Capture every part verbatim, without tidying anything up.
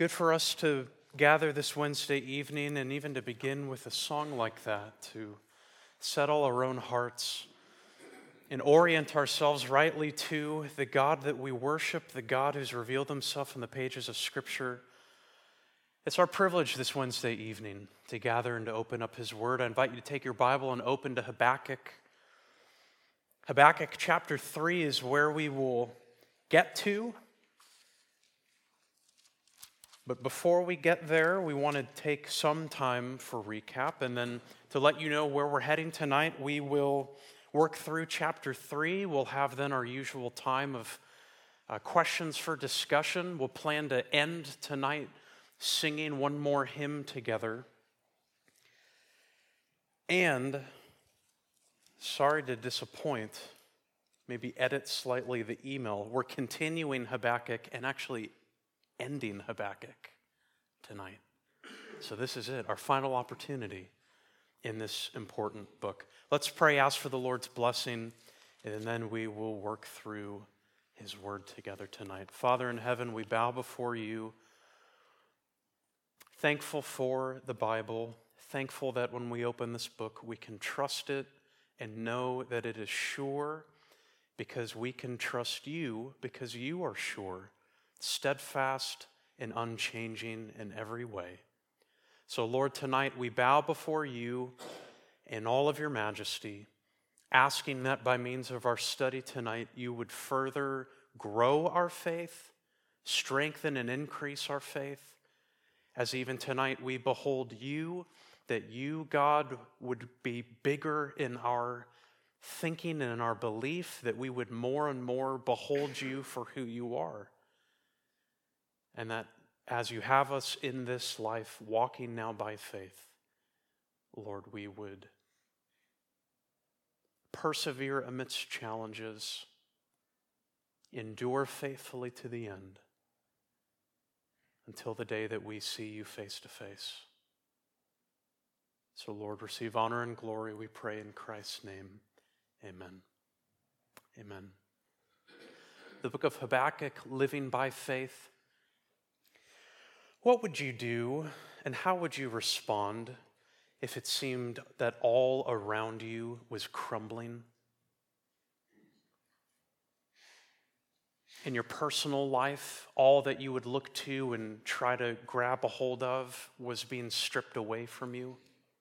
Good for us to gather this Wednesday evening and even to begin with a song like that, to settle our own hearts and orient ourselves rightly to the God that we worship, the God who's revealed himself in the pages of Scripture. It's our privilege this Wednesday evening to gather and to open up his word. I invite you to take your Bible and open to Habakkuk. Habakkuk chapter three is where we will get to. But before we get there, we want to take some time for recap. And then to let you know where we're heading tonight, we will work through chapter three. We'll have then our usual time of uh, questions for discussion. We'll plan to end tonight singing one more hymn together. And, sorry to disappoint, maybe edit slightly the email. We're continuing Habakkuk and actually ending Habakkuk tonight. So this is it, our final opportunity in this important book. Let's pray, ask for the Lord's blessing, and then we will work through his word together tonight. Father in heaven, we bow before you, thankful for the Bible, thankful that when we open this book, we can trust it and know that it is sure because we can trust you because you are sure, steadfast and unchanging in every way. So, Lord, tonight we bow before you in all of your majesty, asking that by means of our study tonight, you would further grow our faith, strengthen and increase our faith, as even tonight we behold you, that you, God, would be bigger in our thinking and in our belief, that we would more and more behold you for who you are. And that as you have us in this life, walking now by faith, Lord, we would persevere amidst challenges, endure faithfully to the end, until the day that we see you face to face. So, Lord, receive honor and glory, we pray in Christ's name. Amen. Amen. The book of Habakkuk, living by faith. What would you do and how would you respond if it seemed that all around you was crumbling? In your personal life, all that you would look to and try to grab a hold of was being stripped away from you.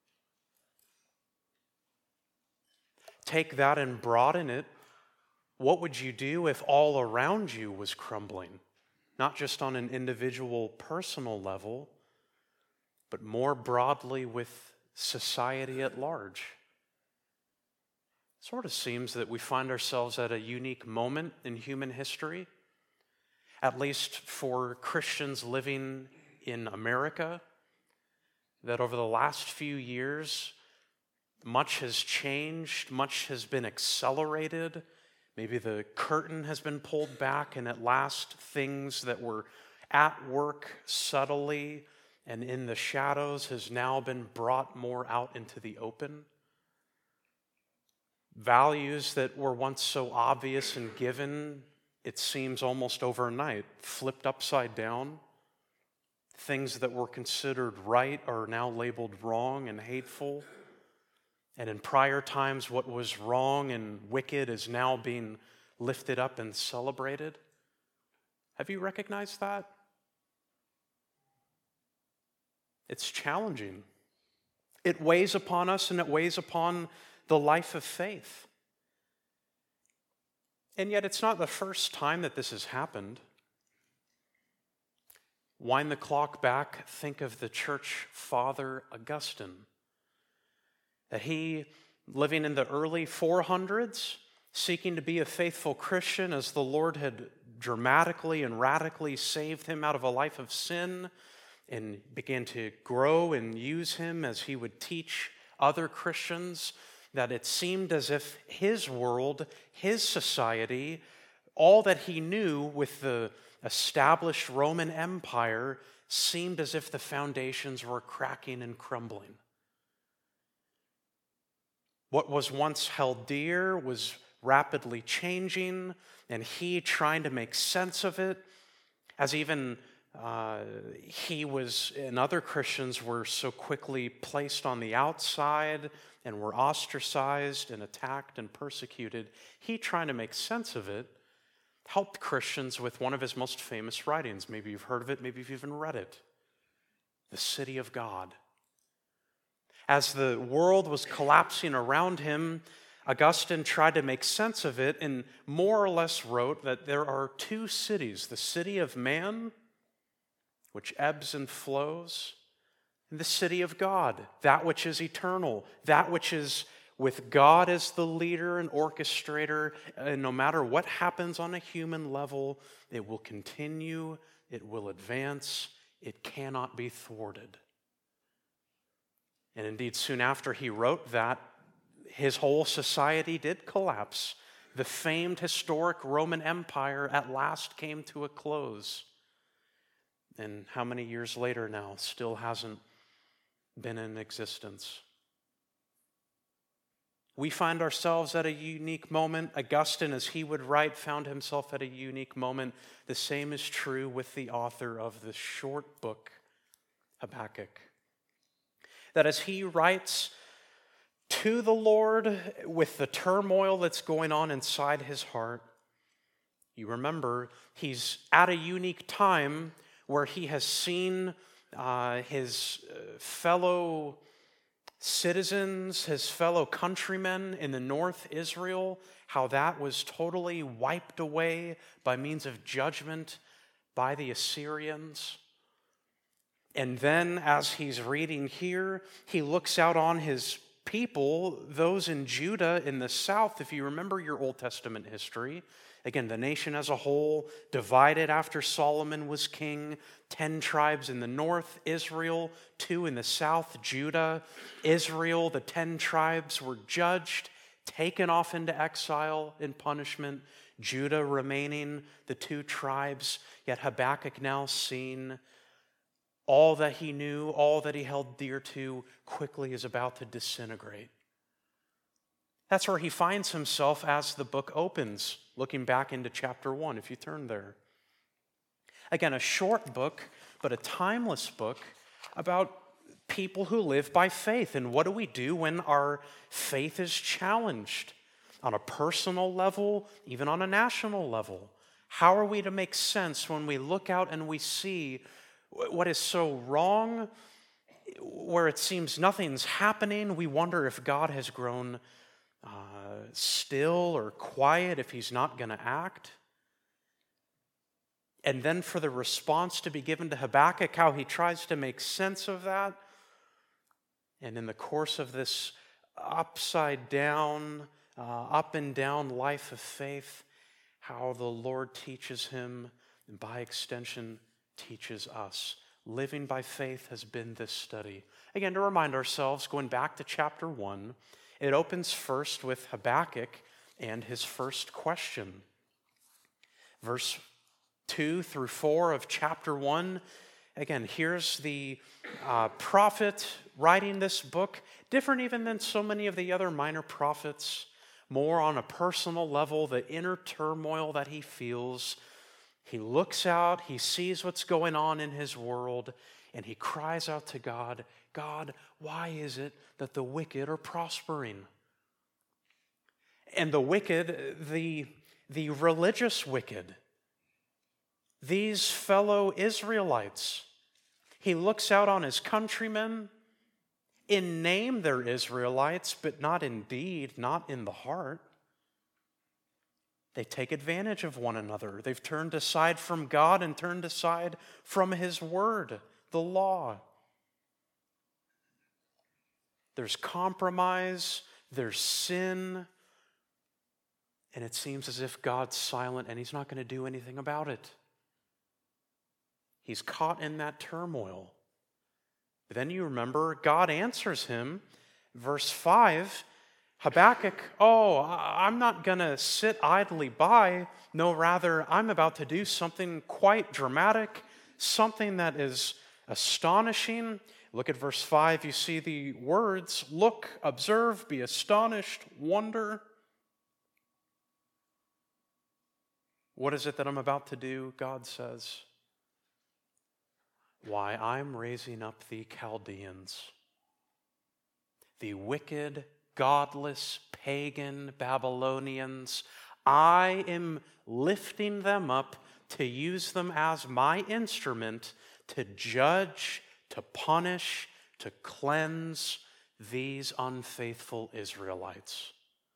Take that and broaden it. What would you do if all around you was crumbling? Not just on an individual personal level, but more broadly with society at large. It sort of seems that we find ourselves at a unique moment in human history, at least for Christians living in America, that over the last few years, much has changed, much has been accelerated. Maybe the curtain has been pulled back, and at last things that were at work subtly and in the shadows has now been brought more out into the open. Values that were once so obvious and given, it seems almost overnight, flipped upside down. Things that were considered right are now labeled wrong and hateful. And in prior times, what was wrong and wicked is now being lifted up and celebrated. Have you recognized that? It's challenging. It weighs upon us and it weighs upon the life of faith. And yet it's not the first time that this has happened. Wind the clock back, think of the church father Augustine. That he, living in the early four hundreds, seeking to be a faithful Christian as the Lord had dramatically and radically saved him out of a life of sin and began to grow and use him as he would teach other Christians, that it seemed as if his world, his society, all that he knew with the established Roman Empire seemed as if the foundations were cracking and crumbling. What was once held dear was rapidly changing, and he trying to make sense of it, as even Uh, he was, and other Christians were so quickly placed on the outside and were ostracized and attacked and persecuted. He, trying to make sense of it, helped Christians with one of his most famous writings. Maybe you've heard of it, maybe you've even read it. The City of God. As the world was collapsing around him, Augustine tried to make sense of it and more or less wrote that there are two cities, the city of man, which ebbs and flows, and the city of God, that which is eternal, that which is with God as the leader and orchestrator, and no matter what happens on a human level, it will continue, it will advance, it cannot be thwarted. And indeed, soon after he wrote that, his whole society did collapse. The famed historic Roman Empire at last came to a close. And how many years later now, still hasn't been in existence. We find ourselves at a unique moment. Augustine, as he would write, found himself at a unique moment. The same is true with the author of this short book, Habakkuk. That as he writes to the Lord with the turmoil that's going on inside his heart, you remember he's at a unique time where he has seen uh, his fellow citizens, his fellow countrymen in the north, Israel, how that was totally wiped away by means of judgment by the Assyrians. And then as he's reading here, he looks out on his people, those in Judah in the south. If you remember your Old Testament history, again, the nation as a whole divided after Solomon was king. Ten tribes in the north, Israel. Two in the south, Judah. Israel, the ten tribes were judged, taken off into exile in punishment. Judah remaining, the two tribes. Yet Habakkuk now seen all that he knew, all that he held dear to, quickly is about to disintegrate. That's where he finds himself as the book opens, looking back into chapter one, if you turn there. Again, a short book, but a timeless book about people who live by faith. And what do we do when our faith is challenged? On a personal level, even on a national level. How are we to make sense when we look out and we see what is so wrong, where it seems nothing's happening? We wonder if God has grown uh, still or quiet, if he's not going to act. And then for the response to be given to Habakkuk, how he tries to make sense of that. And in the course of this upside down, uh, up and down life of faith, how the Lord teaches him, and by extension teaches us. Living by faith has been this study. Again, to remind ourselves, going back to chapter one, it opens first with Habakkuk and his first question. Verse two through four of chapter one. Again, here's the uh, prophet writing this book, different even than so many of the other minor prophets, more on a personal level, the inner turmoil that he feels. He looks out, he sees what's going on in his world, and he cries out to God, God, why is it that the wicked are prospering? And the wicked, the, the religious wicked, these fellow Israelites, he looks out on his countrymen. In name they're Israelites, but not in deed, not in the heart. They take advantage of one another. They've turned aside from God and turned aside from his word, the law. There's compromise, there's sin, and it seems as if God's silent and he's not going to do anything about it. He's caught in that turmoil. But then you remember, God answers him. Verse five, Habakkuk, oh, I'm not going to sit idly by. No, rather, I'm about to do something quite dramatic, something that is astonishing. Look at verse five. You see the words, look, observe, be astonished, wonder. What is it that I'm about to do? God says, why I'm raising up the Chaldeans, the wicked, godless, pagan Babylonians. I am lifting them up to use them as my instrument to judge, to punish, to cleanse these unfaithful Israelites.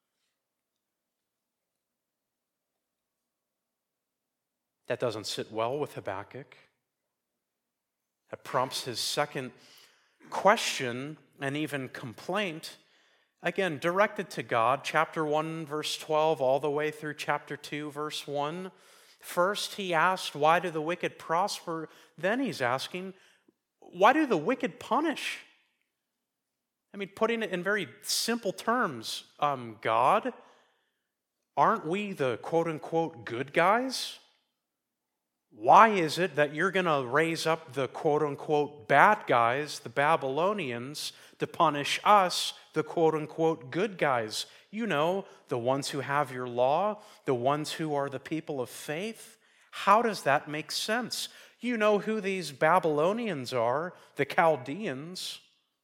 That doesn't sit well with Habakkuk. That prompts his second question and even complaint, again, directed to God, chapter one, verse twelve, all the way through chapter two, verse one. First, he asked, why do the wicked prosper? Then he's asking, why do the wicked punish? I mean, putting it in very simple terms, um, God, aren't we the quote-unquote good guys? Why is it that you're going to raise up the quote-unquote bad guys, the Babylonians, to punish us, the quote-unquote good guys? You know, the ones who have your law, the ones who are the people of faith. How does that make sense? You know who these Babylonians are, the Chaldeans.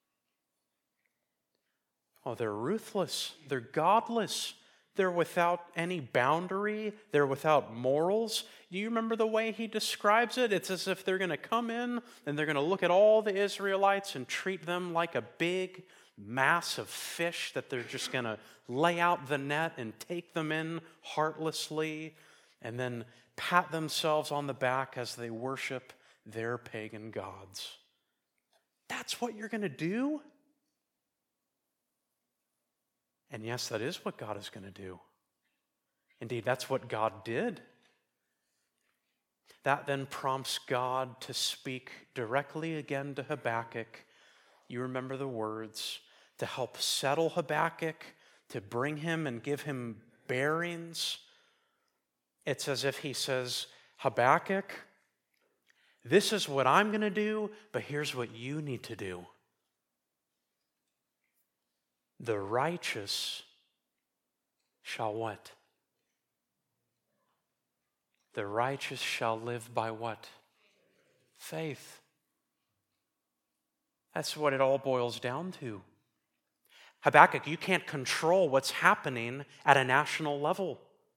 Oh, they're ruthless. They're godless. They're without any boundary. They're without morals. Do you remember the way he describes it? It's as if they're going to come in and they're going to look at all the Israelites and treat them like a big mass of fish that they're just going to lay out the net and take them in heartlessly and then pat themselves on the back as they worship their pagan gods. That's what you're going to do? And yes, that is what God is going to do. Indeed, that's what God did. That then prompts God to speak directly again to Habakkuk. You remember the words, to help settle Habakkuk, to bring him and give him bearings. It's as if he says, Habakkuk, this is what I'm going to do, but here's what you need to do. The righteous shall what? The righteous shall live by what? Faith. That's what it all boils down to. Habakkuk, you can't control what's happening at a national level.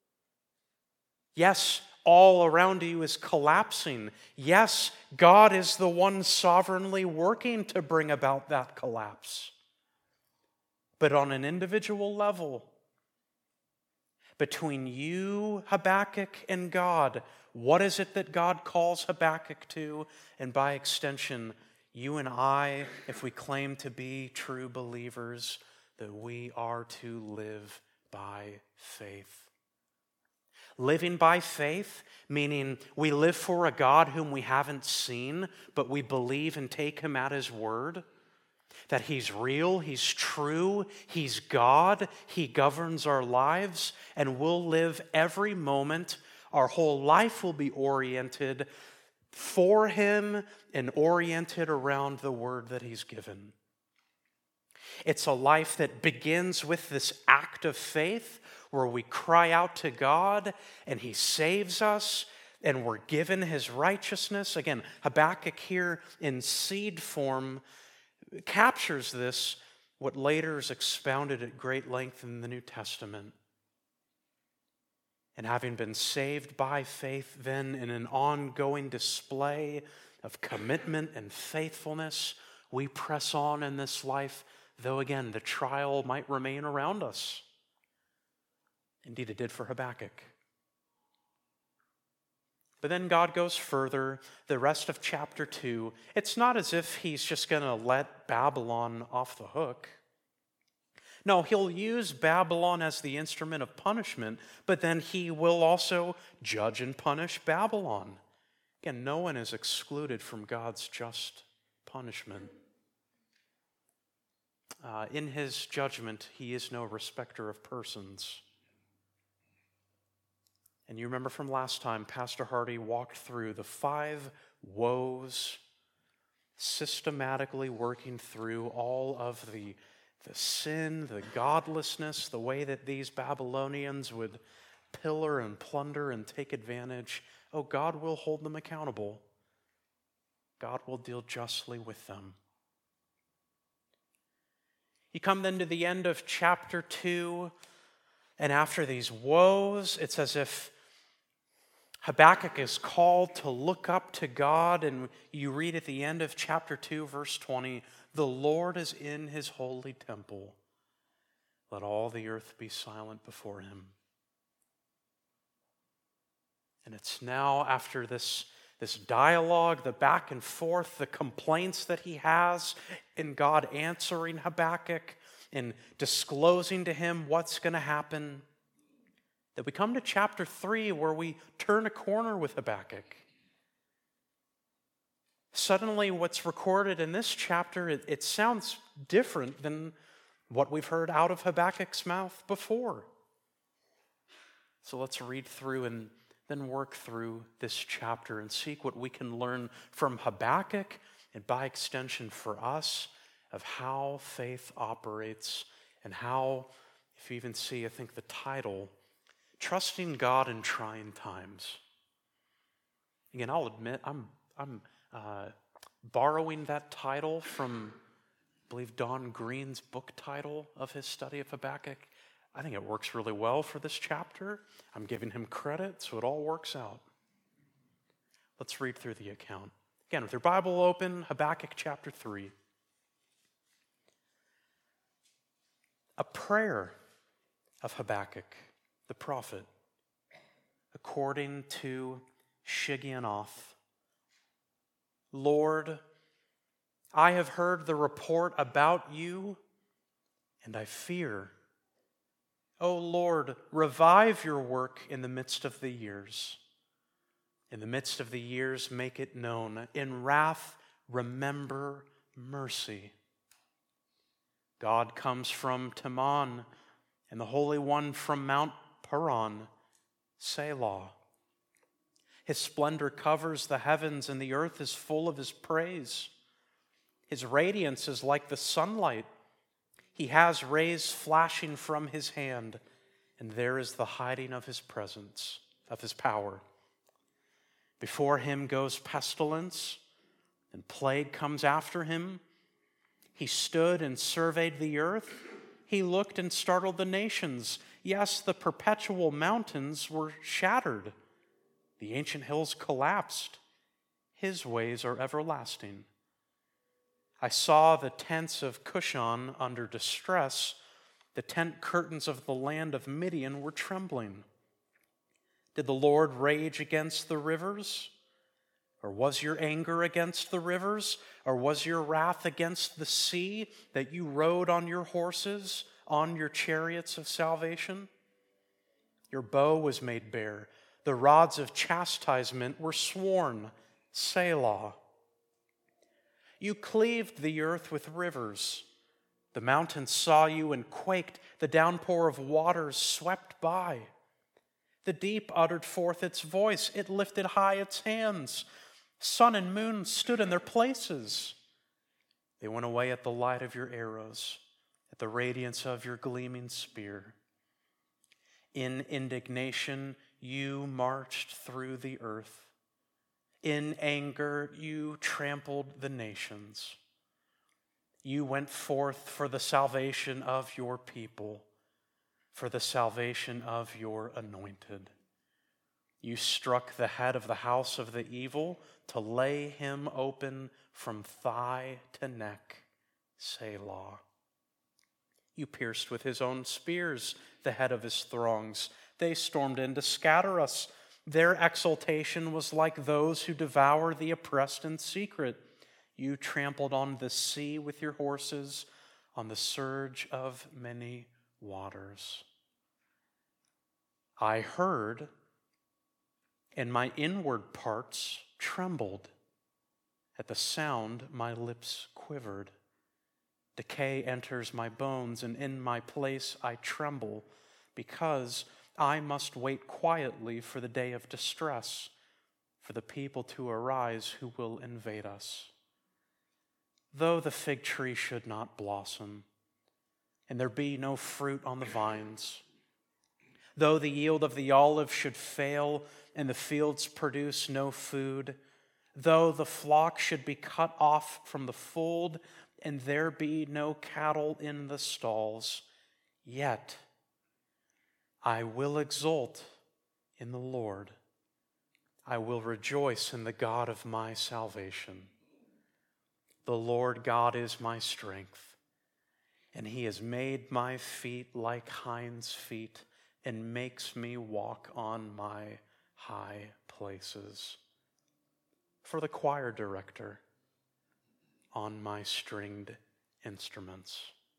Yes, all around you is collapsing. Yes, God is the one sovereignly working to bring about that collapse. But on an individual level, between you, Habakkuk, and God, what is it that God calls Habakkuk to? And by extension, you and I, if we claim to be true believers, that we are to live by faith. Living by faith, meaning we live for a God whom we haven't seen, but we believe and take him at his word. That he's real, he's true, he's God, he governs our lives, and we'll live every moment. Our whole life will be oriented for him and oriented around the word that he's given. It's a life that begins with this act of faith where we cry out to God and he saves us and we're given his righteousness. Again, Habakkuk here in seed form captures this, what later is expounded at great length in the New Testament. And having been saved by faith, then in an ongoing display of commitment and faithfulness, we press on in this life, though again, the trial might remain around us. Indeed, it did for Habakkuk. But then God goes further, the rest of chapter two. It's not as if he's just going to let Babylon off the hook. No, he'll use Babylon as the instrument of punishment, but then he will also judge and punish Babylon. Again, no one is excluded from God's just punishment. Uh, in his judgment, he is no respecter of persons. And you remember from last time, Pastor Hardy walked through the five woes, systematically working through all of the, the sin, the godlessness, the way that these Babylonians would pillar and plunder and take advantage. Oh, God will hold them accountable. God will deal justly with them. You come then to the end of chapter two, and after these woes, it's as if Habakkuk is called to look up to God, and you read at the end of chapter two, verse twenty, "The Lord is in his holy temple. Let all the earth be silent before him." And it's now after this, this dialogue, the back and forth, the complaints that he has, and God answering Habakkuk and disclosing to him what's going to happen, that we come to chapter three where we turn a corner with Habakkuk. Suddenly what's recorded in this chapter, it, it sounds different than what we've heard out of Habakkuk's mouth before. So let's read through and then work through this chapter and seek what we can learn from Habakkuk and by extension for us of how faith operates and how, if you even see, I think the title, Trusting God in Trying Times. Again, I'll admit, I'm I'm uh, borrowing that title from, I believe, Don Green's book title of his study of Habakkuk. I think it works really well for this chapter. I'm giving him credit, so it all works out. Let's read through the account. Again, with your Bible open, Habakkuk chapter three. A prayer of Habakkuk, the prophet, according to Shigionoth. Lord, I have heard the report about you, and I fear. O Lord, revive your work in the midst of the years. In the midst of the years, make it known. In wrath, remember mercy. God comes from Teman, and the Holy One from Mount Paran, Selah. His splendor covers the heavens, and the earth is full of his praise. His radiance is like the sunlight. He has rays flashing from his hand, and there is the hiding of his presence, of his power. Before him goes pestilence, and plague comes after him. He stood and surveyed the earth. He looked and startled the nations. Yes, the perpetual mountains were shattered. The ancient hills collapsed. His ways are everlasting. I saw the tents of Cushan under distress. The tent curtains of the land of Midian were trembling. Did the Lord rage against the rivers? Or was your anger against the rivers? Or was your wrath against the sea that you rode on your horses, on your chariots of salvation? Your bow was made bare. The rods of chastisement were sworn. Selah. You cleaved the earth with rivers. The mountains saw you and quaked. The downpour of waters swept by. The deep uttered forth its voice. It lifted high its hands. Sun and moon stood in their places. They went away at the light of your arrows, at the radiance of your gleaming spear. In indignation, you marched through the earth. In anger, you trampled the nations. You went forth for the salvation of your people, for the salvation of your anointed. You struck the head of the house of the evil to lay him open from thigh to neck. Selah. You pierced with his own spears the head of his throngs. They stormed in to scatter us. Their exultation was like those who devour the oppressed in secret. You trampled on the sea with your horses, on the surge of many waters. I heard, and my inward parts trembled. At the sound, my lips quivered. Decay enters my bones, and in my place I tremble, because I must wait quietly for the day of distress, for the people to arise who will invade us. Though the fig tree should not blossom, and there be no fruit on the vines, though the yield of the olive should fail, and the fields produce no food, though the flock should be cut off from the fold, and there be no cattle in the stalls, yet I will exult in the Lord. I will rejoice in the God of my salvation. The Lord God is my strength, and he has made my feet like hinds' feet and makes me walk on my high places. For the choir director, on my stringed instruments.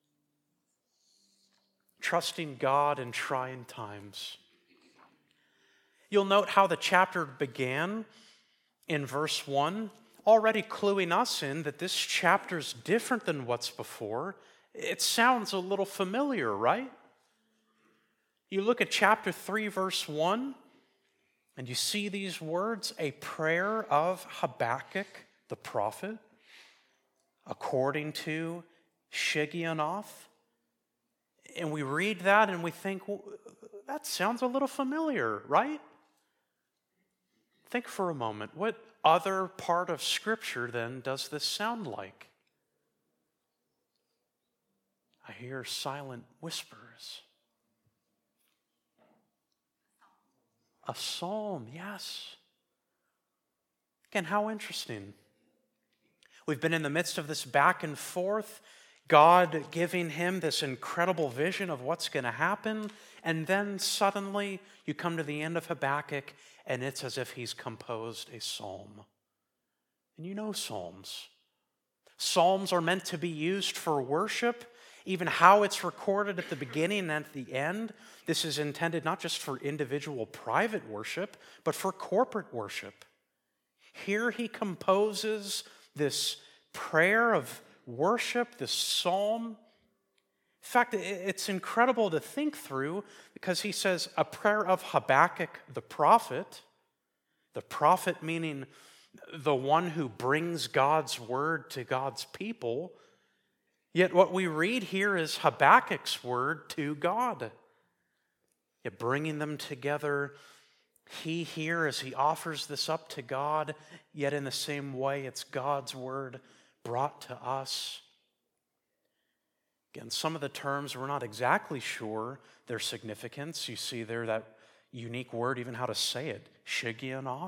Trusting God in trying times. You'll note how the chapter began in verse one, already cluing us in that this chapter's different than what's before. It sounds a little familiar, right? You look at chapter three, verse one, and you see these words, a prayer of Habakkuk the prophet, according to Shigionoth. And we read that and we think, well, that sounds a little familiar, right? Think for a moment, what other part of Scripture then does this sound like? I hear silent whispers. A psalm, yes. Again, how interesting. We've been in the midst of this back and forth, God giving him this incredible vision of what's going to happen, and then suddenly you come to the end of Habakkuk, and it's as if he's composed a psalm. And you know psalms. Psalms are meant to be used for worship, even how it's recorded at the beginning and at the end. This is intended not just for individual private worship, but for corporate worship. Here he composes this prayer of worship, this psalm. In fact, it's incredible to think through because he says a prayer of Habakkuk the prophet, the prophet meaning the one who brings God's word to God's people. Yet what we read here is Habakkuk's word to God. Yet bringing them together, he here, as he offers this up to God, yet in the same way, it's God's word brought to us. Again, some of the terms we're not exactly sure their significance. You see there that unique word, even how to say it, Shigionoth.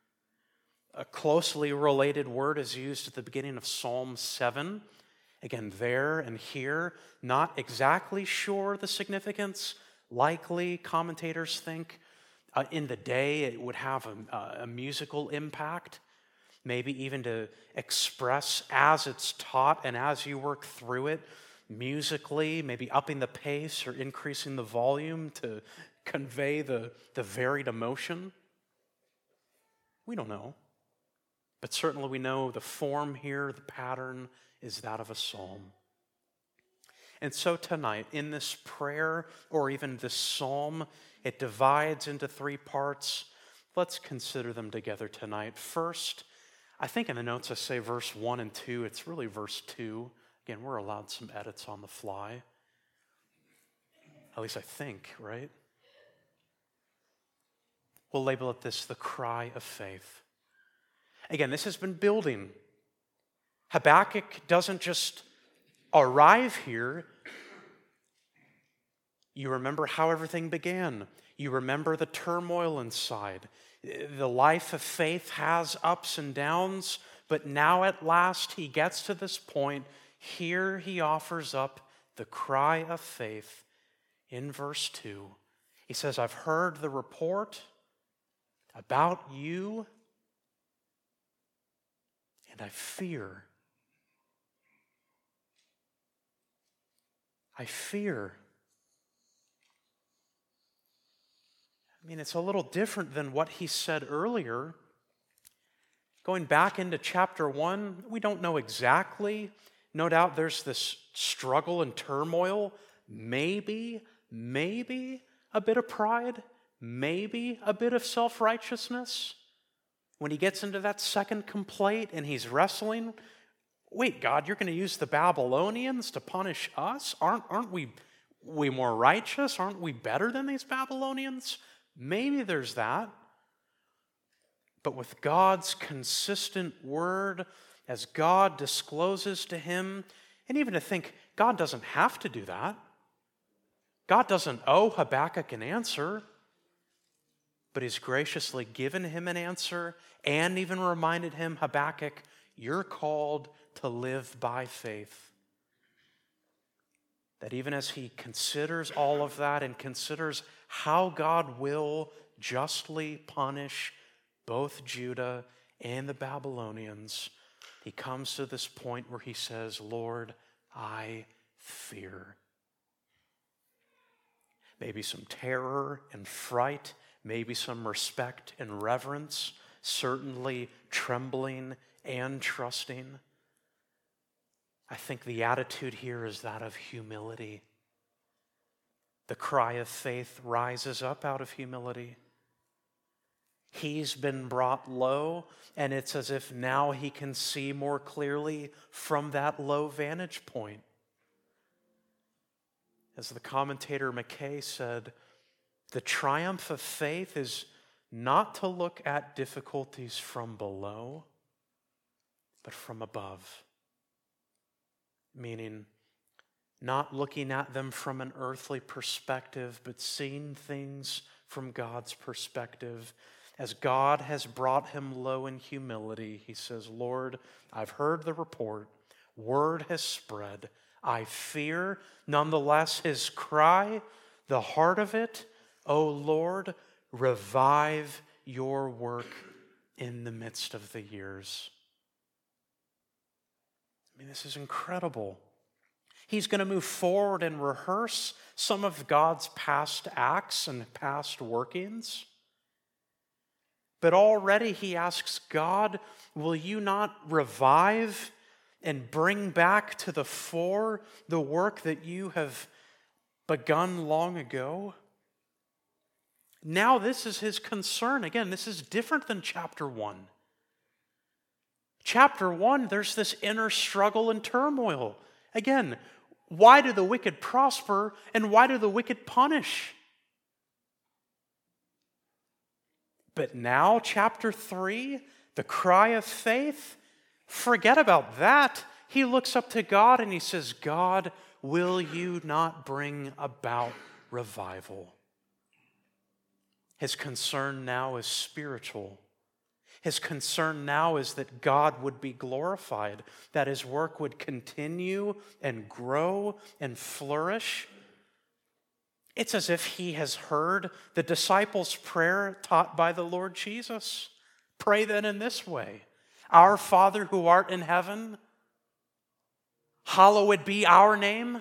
A closely related word is used at the beginning of Psalm seven. Again, there and here, not exactly sure the significance. Likely, commentators think, uh, in the day it would have a, a musical impact, maybe even to express as it's taught and as you work through it, musically, maybe upping the pace or increasing the volume to convey the, the varied emotion. We don't know. But certainly we know the form here, the pattern, is that of a psalm. And so tonight, in this prayer, or even this psalm, it divides into three parts. Let's consider them together tonight. First, I think in the notes I say verse one and two. It's really verse two. Again, we're allowed some edits on the fly. At least I think, right? We'll label it this, the cry of faith. Again, this has been building. Habakkuk doesn't just arrive here. You remember how everything began. You remember the turmoil inside. The life of faith has ups and downs, but now at last he gets to this point. Here he offers up the cry of faith in verse two. He says, I've heard the report about you, and I fear. I fear. I mean, it's a little different than what he said earlier. Going back into chapter one, we don't know exactly. No doubt there's this struggle and turmoil. Maybe, maybe a bit of pride. Maybe a bit of self-righteousness. When he gets into that second complaint and he's wrestling, wait, God, you're going to use the Babylonians to punish us? Aren't, aren't we, we more righteous? Aren't we better than these Babylonians? Maybe there's that. but with God's consistent word, as God discloses to him, and even to think God doesn't have to do that. God doesn't owe Habakkuk an answer, but he's graciously given him an answer and even reminded him, Habakkuk, you're called to live by faith. That even as he considers all of that and considers how God will justly punish both Judah and the Babylonians, he comes to this point where he says, Lord, I fear. Maybe some terror and fright, maybe some respect and reverence, certainly trembling and trusting. I think the attitude here is that of humility. The cry of faith rises up out of humility. He's been brought low, and it's as if now he can see more clearly from that low vantage point. As the commentator McKay said, the triumph of faith is not to look at difficulties from below, but from above. Meaning, not looking at them from an earthly perspective, but seeing things from God's perspective. As God has brought him low in humility, he says, Lord, I've heard the report. Word has spread. I fear. Nonetheless, his cry, the heart of it, O Lord, revive your work in the midst of the years. I mean, this is incredible. He's going to move forward and rehearse some of God's past acts and past workings. But already he asks God, will you not revive and bring back to the fore the work that you have begun long ago? Now this is his concern. Again, this is different than chapter one. Chapter one, there's this inner struggle and turmoil. Again, why do the wicked prosper and why do the wicked punish? But now, chapter three, the cry of faith, forget about that. He looks up to God and he says, God, will you not bring about revival? His concern now is spiritual. His concern now is that God would be glorified, that his work would continue and grow and flourish. It's as if he has heard the disciples' prayer taught by the Lord Jesus. Pray then in this way, Our Father who art in heaven, hallowed be our name.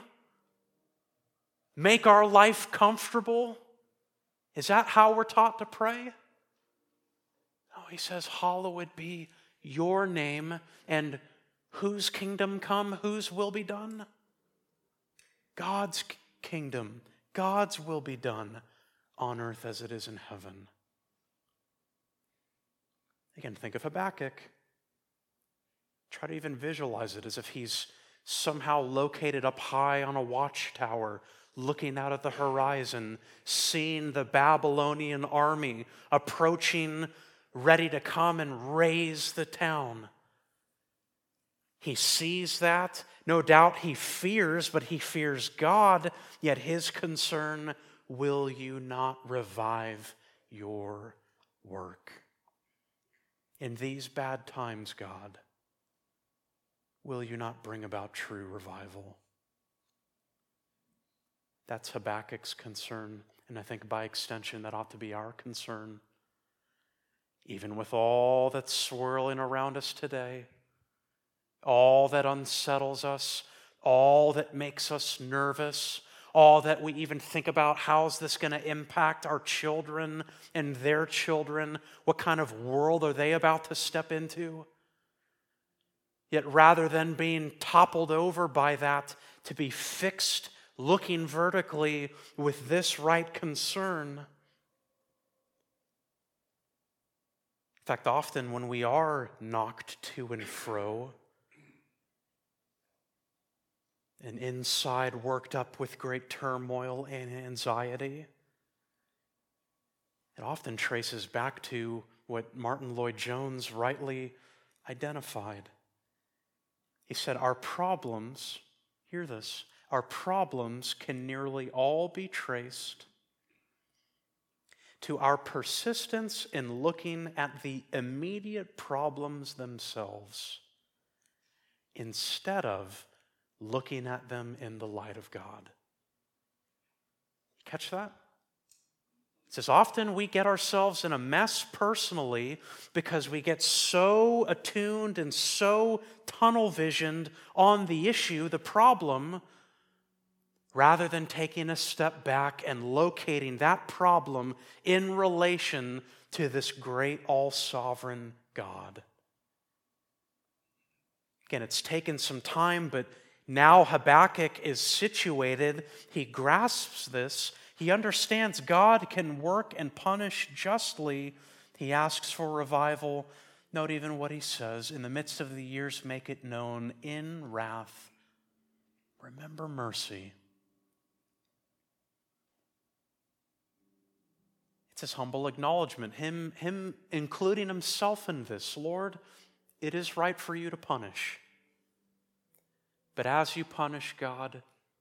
Make our life comfortable. Is that how we're taught to pray? No, he says, hallowed be your name, and whose kingdom come, whose will be done? God's kingdom, God's will be done on earth as it is in heaven. Again, think of Habakkuk. Try to even visualize it as if he's somehow located up high on a watchtower, looking out at the horizon, seeing the Babylonian army approaching, ready to come and raze the town. He sees that. No doubt he fears, but he fears God, yet his concern, will you not revive your work? In these bad times, God, will you not bring about true revival? That's Habakkuk's concern, and I think by extension that ought to be our concern. Even with all that's swirling around us today, all that unsettles us, all that makes us nervous, all that we even think about, how's this going to impact our children and their children? What kind of world are they about to step into? Yet rather than being toppled over by that, to be fixed, looking vertically with this right concern. In fact, often when we are knocked to and fro, and inside worked up with great turmoil and anxiety, it often traces back to what Martin Lloyd-Jones rightly identified. He said, our problems, hear this, our problems can nearly all be traced to our persistence in looking at the immediate problems themselves instead of looking at them in the light of God. Catch that? It says often we get ourselves in a mess personally because we get so attuned and so tunnel visioned on the issue, the problem, rather than taking a step back and locating that problem in relation to this great all-sovereign God. Again, it's taken some time, but now Habakkuk is situated. He grasps this. He understands God can work and punish justly. He asks for revival. Note even what he says. In the midst of the years, make it known. In wrath, remember mercy. It's his humble acknowledgement, him, him including himself in this. Lord, it is right for you to punish. But as you punish, God,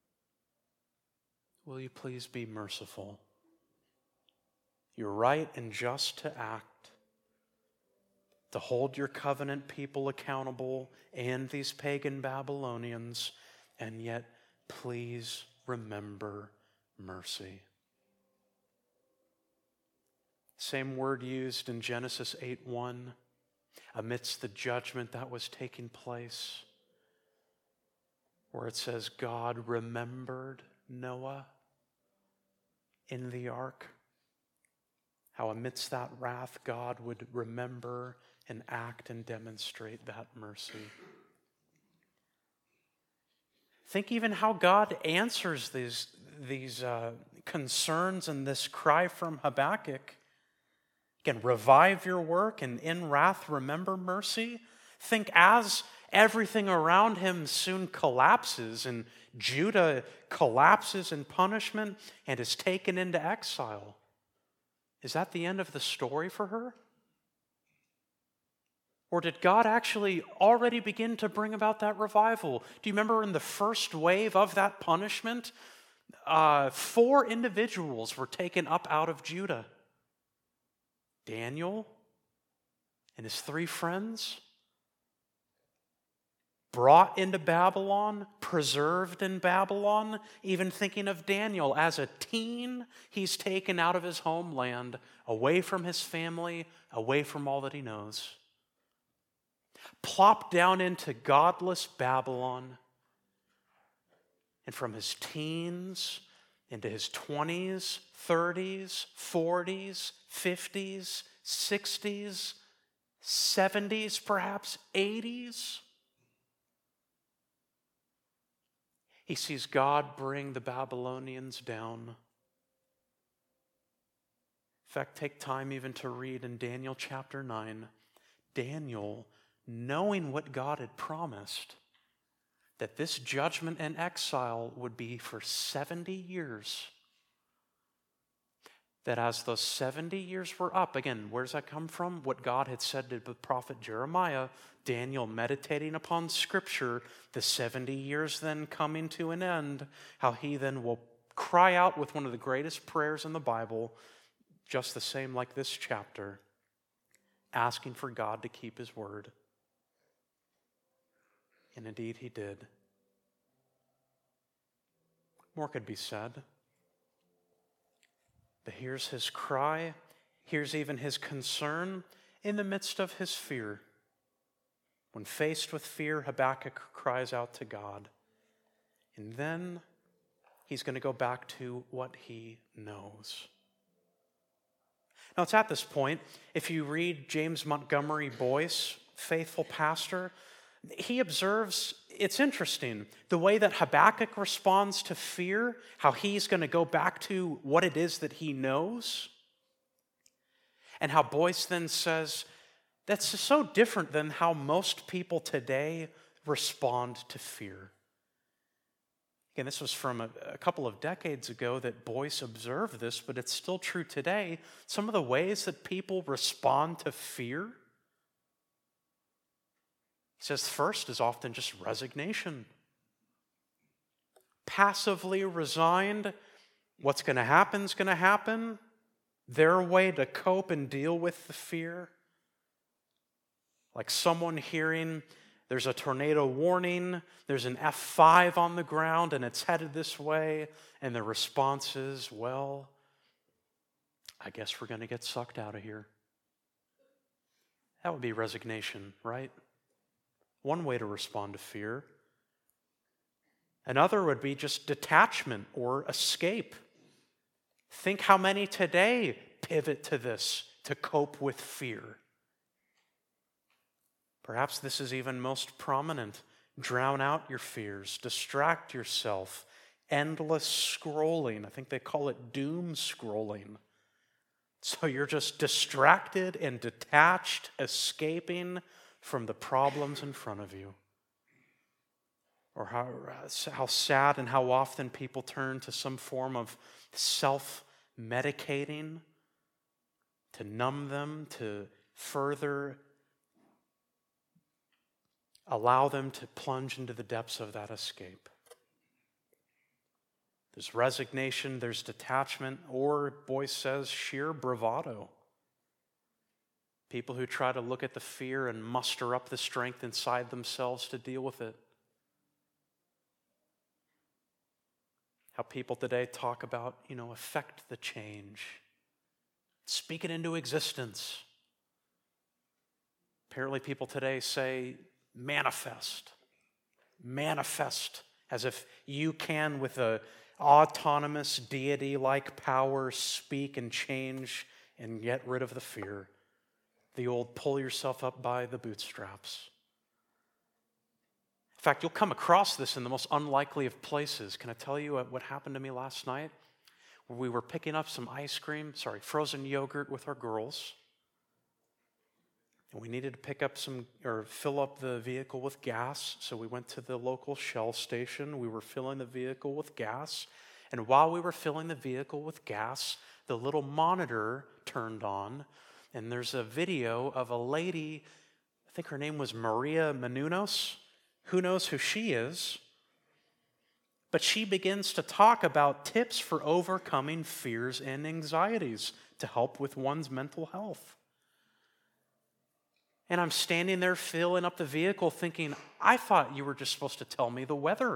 will you please be merciful? You're right and just to act, to hold your covenant people accountable and these pagan Babylonians, and yet please remember mercy. Same word used in Genesis eight one, amidst the judgment that was taking place, where it says God remembered Noah in the ark. How amidst that wrath, God would remember and act and demonstrate that mercy. Think even how God answers these, these uh, concerns and this cry from Habakkuk. Again, revive your work and in wrath remember mercy. Think as everything around him soon collapses and Judah collapses in punishment and is taken into exile. Is that the end of the story for her? Or did God actually already begin to bring about that revival? Do you remember in the first wave of that punishment, uh, four individuals were taken up out of Judah? Daniel and his three friends, brought into Babylon, preserved in Babylon. Even thinking of Daniel, as a teen, he's taken out of his homeland, away from his family, away from all that he knows. Plopped down into godless Babylon. And from his teens into his twenties, thirties, forties, fifties, sixties, seventies, perhaps eighties. He sees God bring the Babylonians down. In fact, take time even to read in Daniel chapter nine. Daniel, knowing what God had promised, that this judgment and exile would be for seventy years. That as those seventy years were up, again, where does that come from? What God had said to the prophet Jeremiah, Daniel meditating upon Scripture, the seventy years then coming to an end, how he then will cry out with one of the greatest prayers in the Bible, just the same like this chapter, asking for God to keep his word. And indeed he did. More could be said. But here's his cry. Here's even his concern in the midst of his fear. When faced with fear, Habakkuk cries out to God. And then he's going to go back to what he knows. Now, it's at this point, if you read James Montgomery Boyce, faithful pastor, he observes, it's interesting, the way that Habakkuk responds to fear, how he's going to go back to what it is that he knows, and how Boyce then says, that's so different than how most people today respond to fear. Again, this was from a, a couple of decades ago that Boyce observed this, but it's still true today. Some of the ways that people respond to fear, he says first is often just resignation. Passively resigned, what's going to happen is going to happen. Their way to cope and deal with the fear. Like someone hearing there's a tornado warning, there's an F five on the ground and it's headed this way, and the response is, well, I guess we're going to get sucked out of here. That would be resignation, right? One way to respond to fear. Another would be just detachment or escape. Think how many today pivot to this to cope with fear. Perhaps this is even most prominent. Drown out your fears, distract yourself, endless scrolling. I think they call it doom scrolling. So you're just distracted and detached, escaping from the problems in front of you. Or how, how sad and how often people turn to some form of self-medicating to numb them, to further allow them to plunge into the depths of that escape. There's resignation, there's detachment, or, Boyce says, sheer bravado. People who try to look at the fear and muster up the strength inside themselves to deal with it. How people today talk about, you know, affect the change. Speak it into existence. Apparently people today say, manifest. Manifest, as if you can, with a autonomous deity-like power, speak and change and get rid of the fear. The old pull yourself up by the bootstraps. In fact, you'll come across this in the most unlikely of places. Can I tell you what happened to me last night? We were picking up some ice cream, sorry, frozen yogurt with our girls. And we needed to pick up some, or fill up the vehicle with gas. So we went to the local Shell station. We were filling the vehicle with gas. And while we were filling the vehicle with gas, the little monitor turned on. And there's a video of a lady, I think her name was Maria Menounos. Who knows who she is? But she begins to talk about tips for overcoming fears and anxieties to help with one's mental health. And I'm standing there filling up the vehicle thinking, I thought you were just supposed to tell me the weather.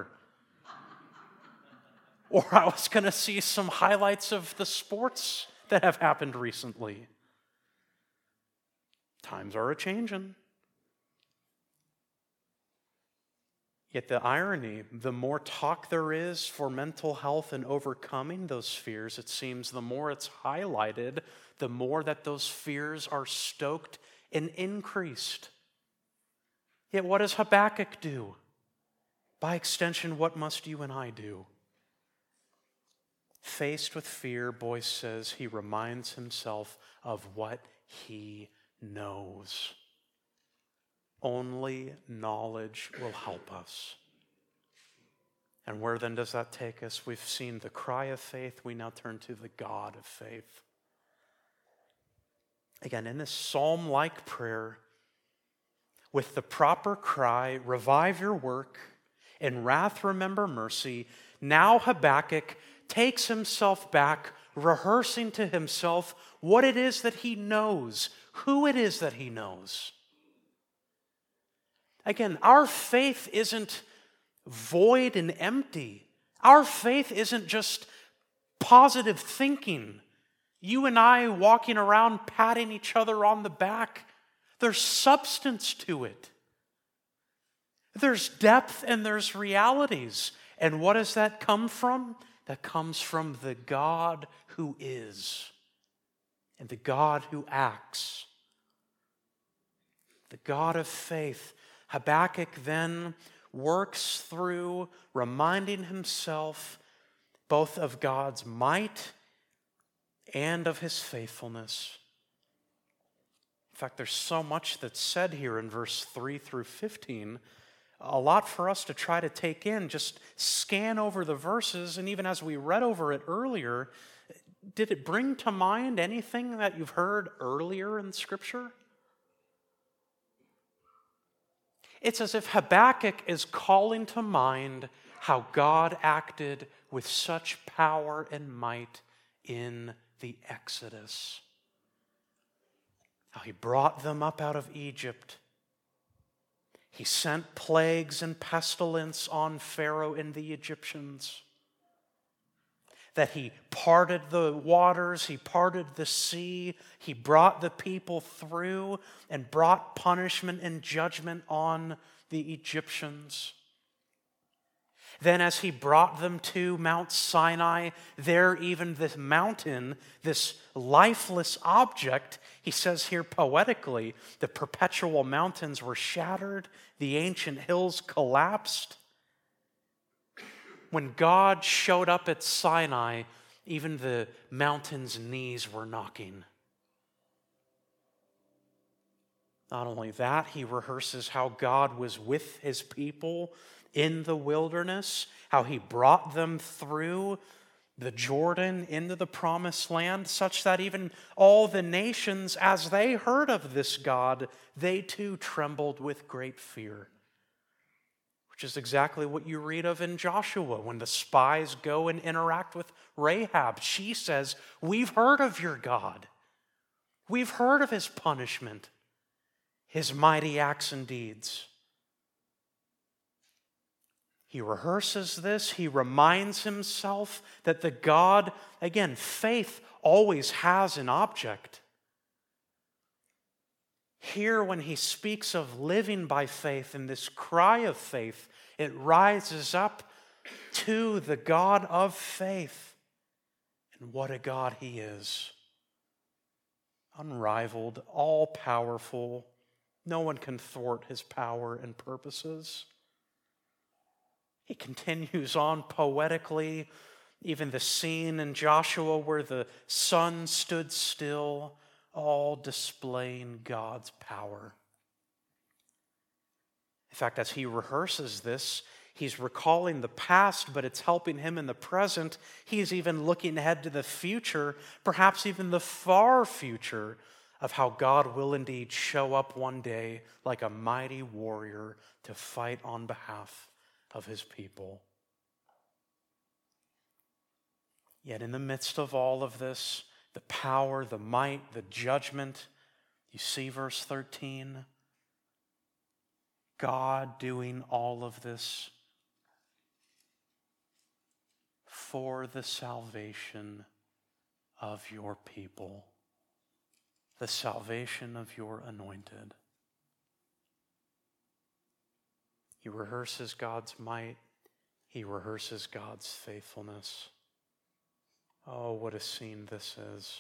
Or I was going to see some highlights of the sports that have happened recently. Times are a-changin'. Yet the irony, the more talk there is for mental health and overcoming those fears, it seems the more it's highlighted, the more that those fears are stoked and increased. Yet what does Habakkuk do? By extension, what must you and I do? Faced with fear, Boyce says he reminds himself of what he knows. Only knowledge will help us. And where then does that take us? We've seen the cry of faith. We now turn to the God of faith. Again, in this psalm-like prayer, with the proper cry, revive your work, in wrath remember mercy, now Habakkuk takes himself back, rehearsing to himself what it is that he knows, who it is that he knows. Again, our faith isn't void and empty. Our faith isn't just positive thinking. You and I walking around patting each other on the back. There's substance to it. There's depth and there's realities. And what does that come from? That comes from the God who is and the God who acts. The God of faith. Habakkuk then works through reminding himself both of God's might and of his faithfulness. In fact, there's so much that's said here in verse three through fifteen a lot for us to try to take in. Just scan over the verses, and even as we read over it earlier, did it bring to mind anything that you've heard earlier in Scripture? It's as if Habakkuk is calling to mind how God acted with such power and might in the Exodus. How he brought them up out of Egypt. He sent plagues and pestilence on Pharaoh and the Egyptians. That he parted the waters, he parted the sea, he brought the people through and brought punishment and judgment on the Egyptians. Then as he brought them to Mount Sinai, there even this mountain, this lifeless object, he says here poetically, the perpetual mountains were shattered, the ancient hills collapsed. When God showed up at Sinai, even the mountain's knees were knocking. Not only that, he rehearses how God was with his people in the wilderness, how he brought them through the Jordan into the promised land, such that even all the nations, as they heard of this God, they too trembled with great fear. Which is exactly what you read of in Joshua when the spies go and interact with Rahab. She says, "We've heard of your God. We've heard of his punishment, his mighty acts and deeds." He rehearses this. He reminds himself that the God, again, faith always has an object. Here, when he speaks of living by faith in this cry of faith, it rises up to the God of faith. And what a God he is. Unrivaled, all-powerful. No one can thwart his power and purposes. He continues on poetically, even the scene in Joshua where the sun stood still, all displaying God's power. In fact, as he rehearses this, he's recalling the past, but it's helping him in the present. He's even looking ahead to the future, perhaps even the far future, of how God will indeed show up one day like a mighty warrior to fight on behalf of his people. Yet in the midst of all of this, the power, the might, the judgment, you see verse thirteen, God doing all of this for the salvation of your people, the salvation of your anointed. He rehearses God's might. He rehearses God's faithfulness. Oh, what a scene this is.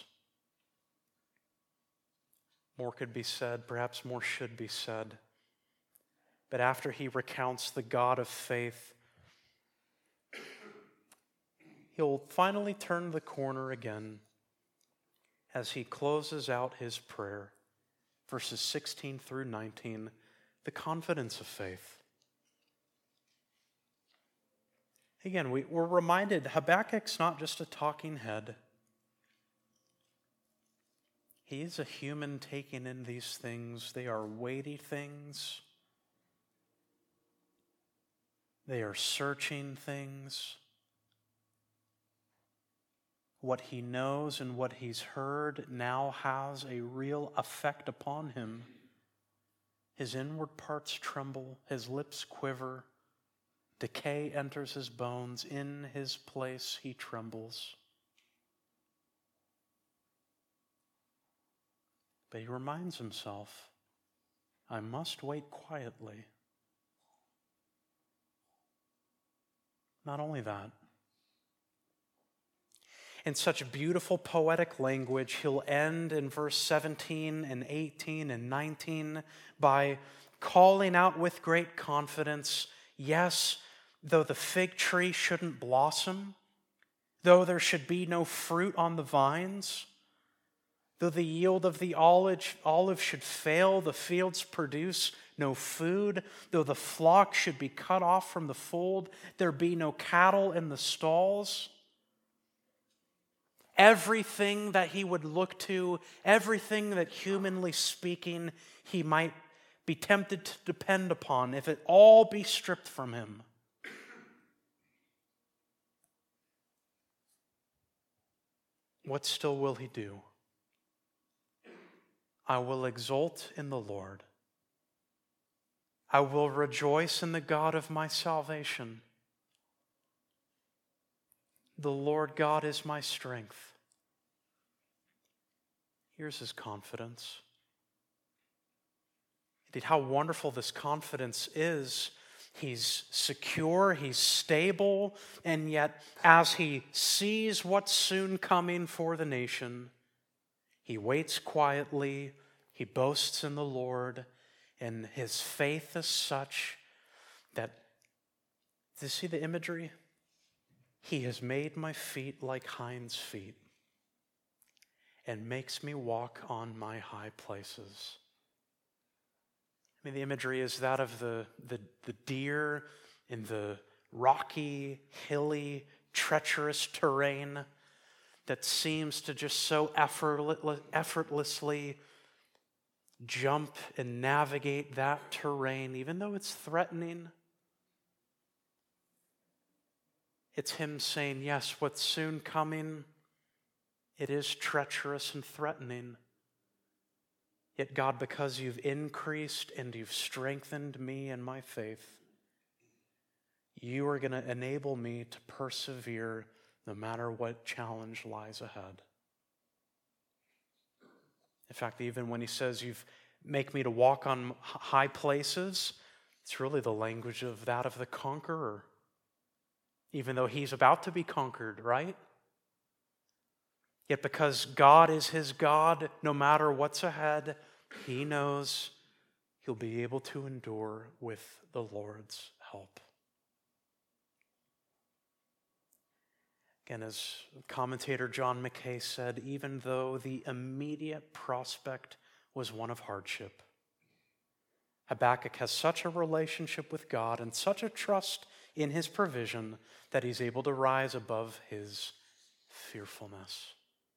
More could be said, perhaps more should be said. But after he recounts the God of faith, he'll finally turn the corner again as he closes out his prayer. Verses sixteen through nineteen, the confidence of faith. Again, we, we're reminded Habakkuk's not just a talking head. He is a human taking in these things. They are weighty things. They are searching things. What he knows and what he's heard now has a real effect upon him. His inward parts tremble, his lips quiver. Decay enters his bones. In his place he trembles. But he reminds himself, I must wait quietly. Not only that, in such beautiful poetic language, he'll end in verse seventeen and eighteen and nineteen by calling out with great confidence, yes, though the fig tree shouldn't blossom, though there should be no fruit on the vines, though the yield of the olive, olive should fail, the fields produce no food, though the flock should be cut off from the fold, there be no cattle in the stalls. Everything that he would look to, everything that humanly speaking he might be tempted to depend upon, if it all be stripped from him, what still will he do? I will exult in the Lord. I will rejoice in the God of my salvation. The Lord God is my strength. Here's his confidence. Indeed, how wonderful this confidence is. He's secure, he's stable, and yet as he sees what's soon coming for the nation, he waits quietly, he boasts in the Lord, and his faith is such that, do you see the imagery? He has made my feet like hinds' feet and makes me walk on my high places. I mean, the imagery is that of the, the, the deer in the rocky, hilly, treacherous terrain that seems to just so effortless, effortlessly jump and navigate that terrain, even though it's threatening. It's him saying, yes, what's soon coming, it is treacherous and threatening. Yet God, because you've increased and you've strengthened me in my faith, you are going to enable me to persevere no matter what challenge lies ahead. In fact, even when he says you've make me to walk on high places, it's really the language of that of the conqueror. Even though he's about to be conquered, right? Yet because God is his God, no matter what's ahead, he knows he'll be able to endure with the Lord's help. Again, as commentator John Mackay said, even though the immediate prospect was one of hardship, Habakkuk has such a relationship with God and such a trust in his provision that he's able to rise above his fearfulness.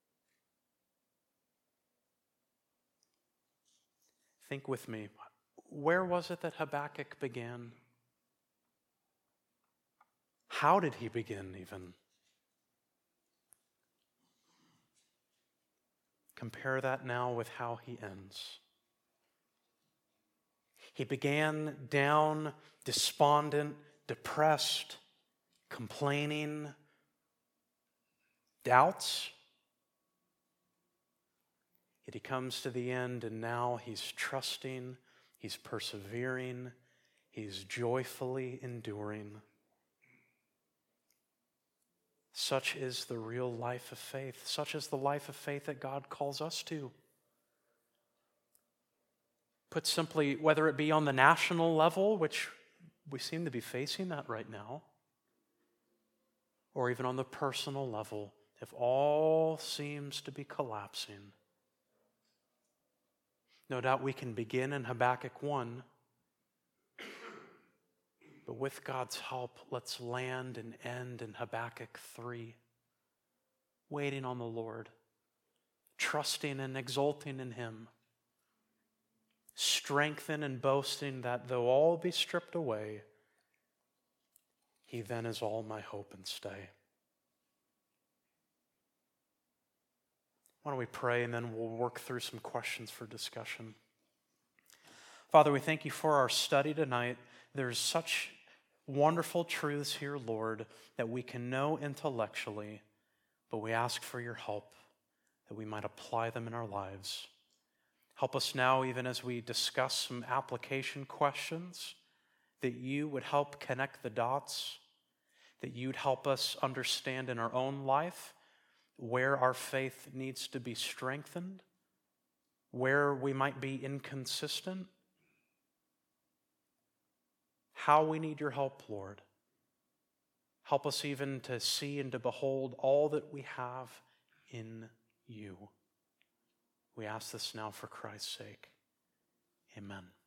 Think with me, where was it that Habakkuk began? How did he begin even? Compare that now with how he ends. He began down, despondent, depressed, complaining, doubts. Yet he comes to the end and now he's trusting, he's persevering, he's joyfully enduring. Such is the real life of faith. Such is the life of faith that God calls us to. Put simply, whether it be on the national level, which we seem to be facing that right now, or even on the personal level, if all seems to be collapsing, no doubt we can begin in Habakkuk one, but with God's help, let's land and end in Habakkuk three, waiting on the Lord, trusting and exulting in him, strengthen and boasting that though all be stripped away, he then is all my hope and stay. Why don't we pray and then we'll work through some questions for discussion. Father, we thank you for our study tonight. There's such wonderful truths here, Lord, that we can know intellectually, but we ask for your help that we might apply them in our lives. Help us now, even as we discuss some application questions, that you would help connect the dots, that you'd help us understand in our own life where our faith needs to be strengthened, where we might be inconsistent, how we need your help, Lord. Help us even to see and to behold all that we have in you. We ask this now for Christ's sake. Amen.